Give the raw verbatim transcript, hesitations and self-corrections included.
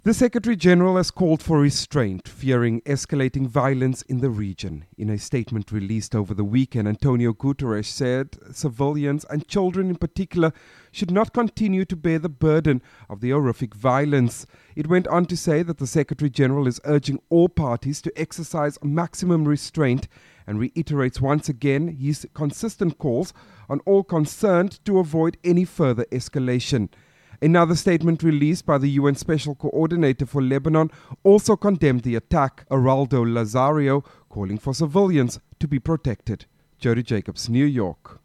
The Secretary-General has called for restraint, fearing escalating violence in the region. In a statement released over the weekend, Antonio Guterres said civilians and children in particular should not continue to bear the burden of the horrific violence. It went on to say that the Secretary-General is urging all parties to exercise maximum restraint and reiterates once again his consistent calls on all concerned to avoid any further escalation. Another statement released by the U N Special Coordinator for Lebanon also condemned the attack, Araldo Lazario, calling for civilians to be protected. Jody Jacobs, New York.